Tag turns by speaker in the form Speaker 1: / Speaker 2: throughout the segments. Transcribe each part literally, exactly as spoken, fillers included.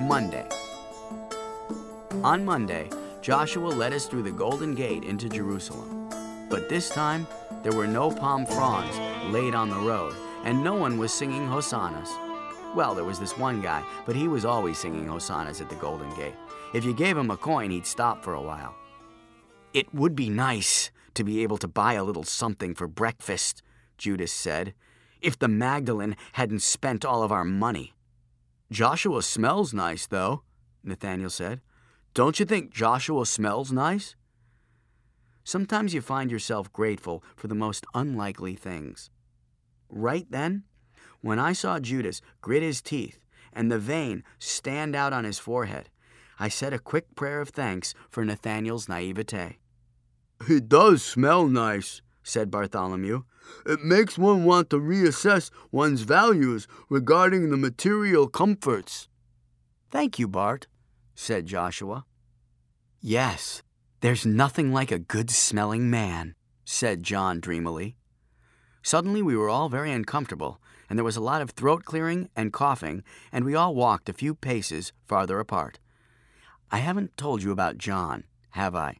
Speaker 1: Monday. On Monday, Joshua led us through the Golden Gate into Jerusalem. But this time, there were no palm fronds laid on the road, and no one was singing hosannas. Well, there was this one guy, but he was always singing hosannas at the Golden Gate. If you gave him a coin, he'd stop for a while. "It would be nice to be able to buy a little something for breakfast," Judas said, "if the Magdalene hadn't spent all of our money." "Joshua smells nice, though," Nathanael said. "Don't you think Joshua smells nice?" Sometimes you find yourself grateful for the most unlikely things. Right then, when I saw Judas grit his teeth and the vein stand out on his forehead, I said a quick prayer of thanks for Nathanael's naivete. "It does smell nice," said Bartholomew. "It makes one want to reassess one's values regarding the material comforts." "Thank you, Bart," said Joshua. "Yes, there's nothing like a good-smelling man," said John dreamily. Suddenly we were all very uncomfortable, and there was a lot of throat-clearing and coughing, and we all walked a few paces farther apart. I haven't told you about John, have I?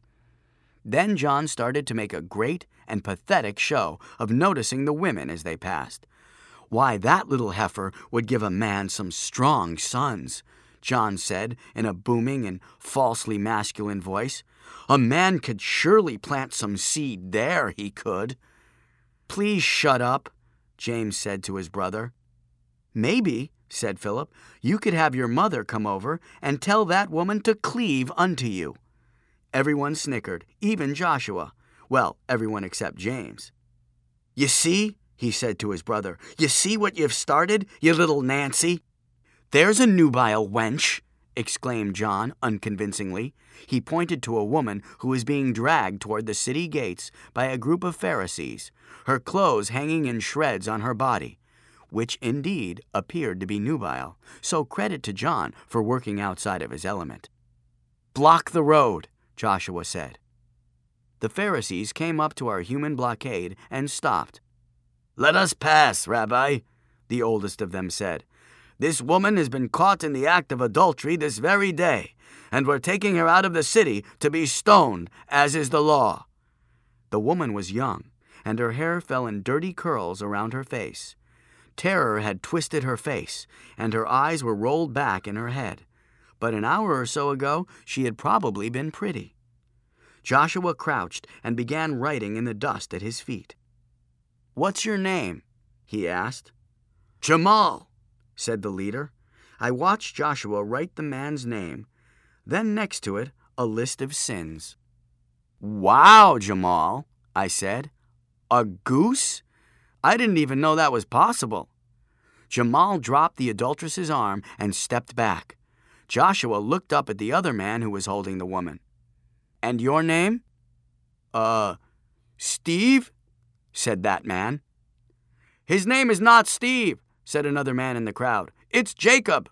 Speaker 1: Then John started to make a great and pathetic show of noticing the women as they passed. "Why, that little heifer would give a man some strong sons," John said in a booming and falsely masculine voice. "A man could surely plant some seed there, he could." "Please shut up," James said to his brother. "Maybe," said Philip, "you could have your mother come over and tell that woman to cleave unto you." Everyone snickered, even Joshua. Well, everyone except James. "You see," he said to his brother, "you see what you've started, you little Nancy?" "There's a nubile wench," exclaimed John unconvincingly. He pointed to a woman who was being dragged toward the city gates by a group of Pharisees, her clothes hanging in shreds on her body, which indeed appeared to be nubile, so credit to John for working outside of his element. "Block the road," Joshua said. The Pharisees came up to our human blockade and stopped. "Let us pass, Rabbi," the oldest of them said. "This woman has been caught in the act of adultery this very day, and we're taking her out of the city to be stoned, as is the law." The woman was young, and her hair fell in dirty curls around her face. Terror had twisted her face, and her eyes were rolled back in her head. But an hour or so ago, she had probably been pretty. Joshua crouched and began writing in the dust at his feet. "What's your name?" he asked. "Jamal," said the leader. I watched Joshua write the man's name, then next to it, a list of sins. "Wow, Jamal," I said. "A goose? I didn't even know that was possible." Jamal dropped the adulteress's arm and stepped back. Joshua looked up at the other man who was holding the woman. "And your name?" Uh, Steve?" said that man. "His name is not Steve," said another man in the crowd. "It's Jacob."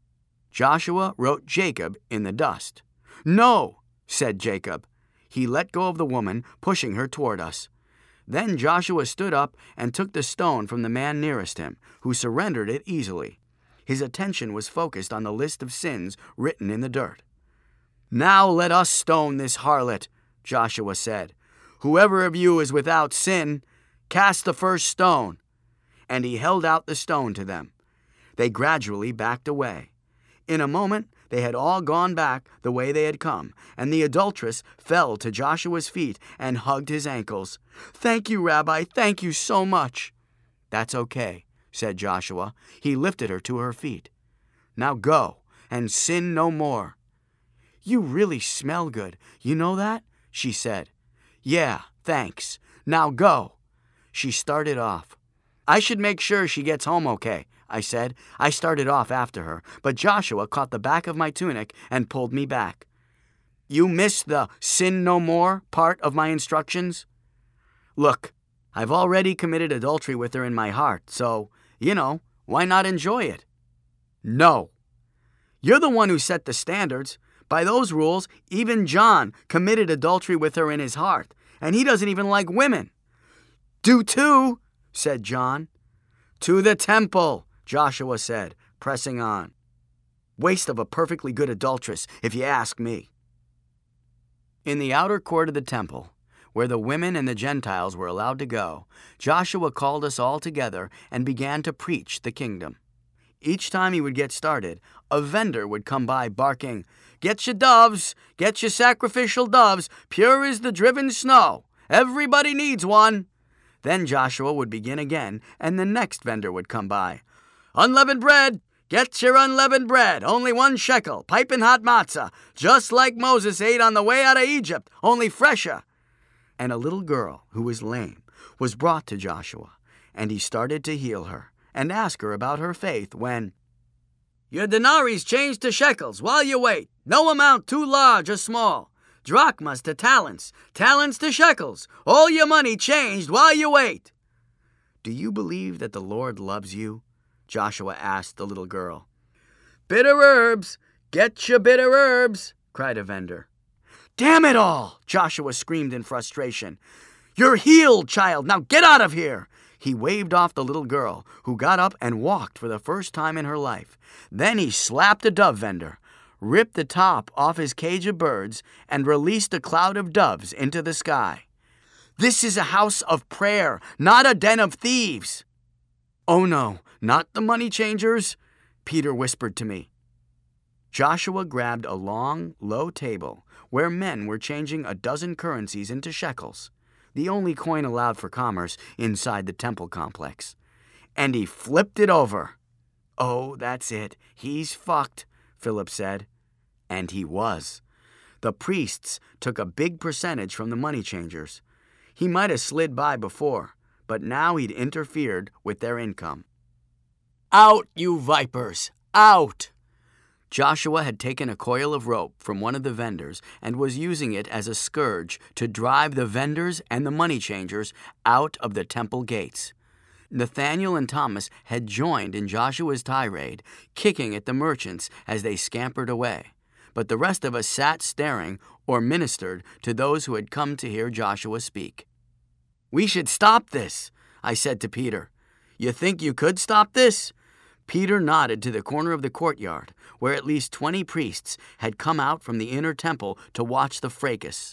Speaker 1: Joshua wrote Jacob in the dust. "No," said Jacob. He let go of the woman, pushing her toward us. Then Joshua stood up and took the stone from the man nearest him, who surrendered it easily. His attention was focused on the list of sins written in the dirt. "Now let us stone this harlot," Joshua said. "Whoever of you is without sin, cast the first stone." And he held out the stone to them. They gradually backed away. In a moment, they had all gone back the way they had come, and the adulteress fell to Joshua's feet and hugged his ankles. "Thank you, Rabbi, thank you so much." "That's okay," said Joshua. He lifted her to her feet. "Now go, and sin no more." "You really smell good. You know that?" she said. "Yeah, thanks. Now go." She started off. "I should make sure she gets home okay," I said. I started off after her, but Joshua caught the back of my tunic and pulled me back. "You missed the sin no more part of my instructions?" "Look, I've already committed adultery with her in my heart, so, you know, why not enjoy it?" "No. You're the one who set the standards. By those rules, even John committed adultery with her in his heart, and he doesn't even like women." "Do too," said John. "To the temple," Joshua said, pressing on. Waste of a perfectly good adulteress, if you ask me. In the outer court of the temple, where the women and the Gentiles were allowed to go, Joshua called us all together and began to preach the kingdom. Each time he would get started, a vendor would come by barking, "Get your doves, get your sacrificial doves, pure as the driven snow. Everybody needs one." Then Joshua would begin again, and the next vendor would come by. "Unleavened bread, get your unleavened bread, only one shekel, piping hot matzah, just like Moses ate on the way out of Egypt, only fresher." And a little girl who was lame was brought to Joshua, and he started to heal her and ask her about her faith when, "Your denaries changed to shekels while you wait, no amount too large or small. Drachmas to talents, talents to shekels, all your money changed while you wait." "Do you believe that the Lord loves you?" Joshua asked the little girl. "Bitter herbs, get your bitter herbs," cried a vendor. "Damn it all!" Joshua screamed in frustration. "You're healed, child, now get out of here!" He waved off the little girl, who got up and walked for the first time in her life. Then he slapped a dove vendor, ripped the top off his cage of birds, and released a cloud of doves into the sky. "This is a house of prayer, not a den of thieves." "Oh no, not the money changers," Peter whispered to me. Joshua grabbed a long, low table where men were changing a dozen currencies into shekels, the only coin allowed for commerce inside the temple complex, and he flipped it over. "Oh, that's it. He's fucked," Philip said. And he was. The priests took a big percentage from the money changers. He might have slid by before, but now he'd interfered with their income. "Out, you vipers! Out!" Joshua had taken a coil of rope from one of the vendors and was using it as a scourge to drive the vendors and the money changers out of the temple gates. Nathanael and Thomas had joined in Joshua's tirade, kicking at the merchants as they scampered away. But the rest of us sat staring or ministered to those who had come to hear Joshua speak. "We should stop this," I said to Peter. "You think you could stop this?" Peter nodded to the corner of the courtyard, where at least twenty priests had come out from the inner temple to watch the fracas.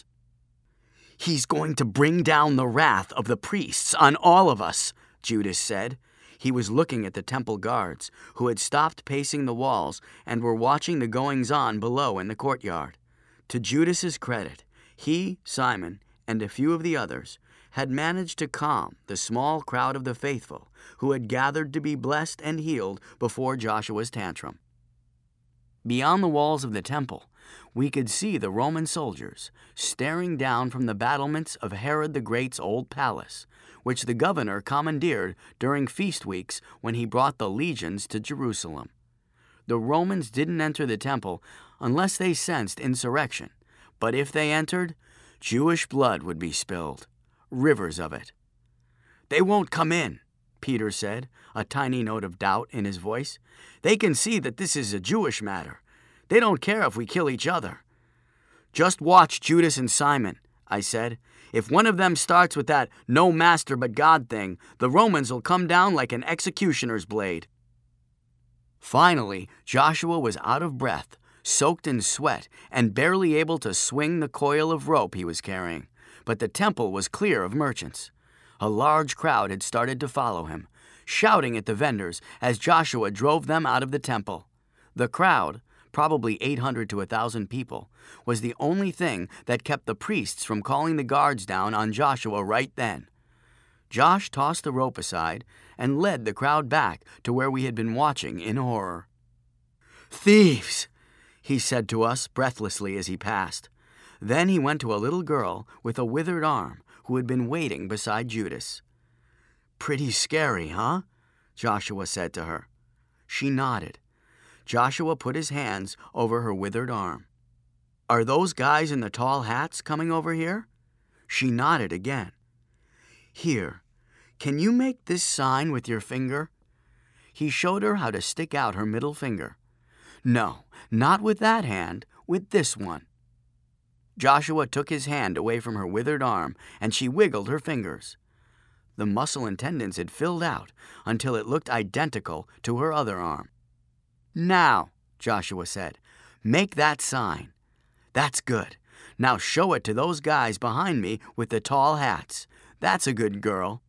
Speaker 1: "He's going to bring down the wrath of the priests on all of us," Judas said. He was looking at the temple guards, who had stopped pacing the walls and were watching the goings-on below in the courtyard. To Judas's credit, he, Simon, and a few of the others had managed to calm the small crowd of the faithful who had gathered to be blessed and healed before Joshua's tantrum. Beyond the walls of the temple, we could see the Roman soldiers staring down from the battlements of Herod the Great's old palace, which the governor commandeered during feast weeks when he brought the legions to Jerusalem. The Romans didn't enter the temple unless they sensed insurrection, but if they entered, Jewish blood would be spilled, rivers of it. "They won't come in," Peter said, a tiny note of doubt in his voice. "They can see that this is a Jewish matter. They don't care if we kill each other." "Just watch Judas and Simon," I said. "If one of them starts with that no master but God thing, the Romans will come down like an executioner's blade." Finally, Joshua was out of breath, soaked in sweat, and barely able to swing the coil of rope he was carrying. But the temple was clear of merchants. A large crowd had started to follow him, shouting at the vendors as Joshua drove them out of the temple. The crowd, probably eight hundred to one thousand people, was the only thing that kept the priests from calling the guards down on Joshua right then. Josh tossed the rope aside and led the crowd back to where we had been watching in horror. "Thieves!" he said to us breathlessly as he passed. Then he went to a little girl with a withered arm who had been waiting beside Judas. "Pretty scary, huh?" Joshua said to her. She nodded. Joshua put his hands over her withered arm. "Are those guys in the tall hats coming over here?" She nodded again. "Here, can you make this sign with your finger?" He showed her how to stick out her middle finger. "No, not with that hand, with this one." Joshua took his hand away from her withered arm, and she wiggled her fingers. The muscle and tendons had filled out until it looked identical to her other arm. "Now," Joshua said. "Make that sign. That's good. Now show it to those guys behind me with the tall hats. That's a good girl."